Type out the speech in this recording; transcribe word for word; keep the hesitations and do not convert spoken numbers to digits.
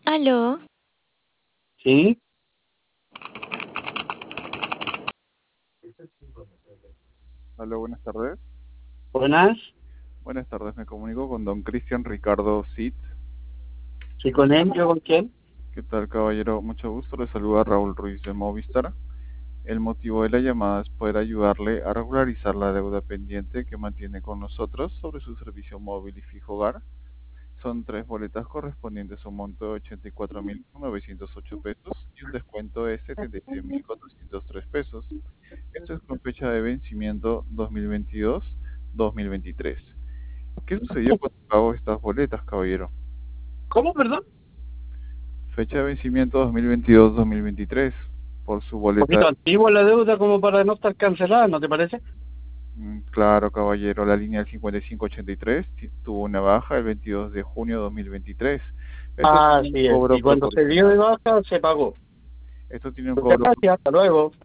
Aló, Sí, Hola, buenas tardes. buenas. Buenas tardes, me comunico con don Cristian Ricardo Cid. Sí, con él, yo con quién. ¿Qué tal, caballero? Mucho gusto, le saluda Raúl Ruiz de Movistar. El motivo de la llamada es poder ayudarle a regularizar la deuda pendiente que mantiene con nosotros sobre su servicio móvil y fijo hogar. Son tres boletas correspondientes a un monto de ochenta y cuatro mil novecientos ocho pesos y un descuento de setenta y seis mil cuatrocientos tres pesos. Esto es con fecha de vencimiento dos mil veintidós-dos mil veintitrés. ¿Qué sucedió cuando pagó estas boletas, caballero? ¿Cómo, perdón? Fecha de vencimiento dos mil veintidós-dos mil veintitrés por su Un boleta. poquito antigua la deuda como para no estar cancelada, ¿no te parece? Mm, Claro, caballero, la línea del cincuenta y cinco ochenta y tres ti- tuvo una baja el veintidós de junio de dos mil veintitrés. Esto Ah, tiene un sí es. cobro Y cuando se dio proporcional. de baja, se pagó. Esto tiene un Muchas cobro gracias, hasta luego.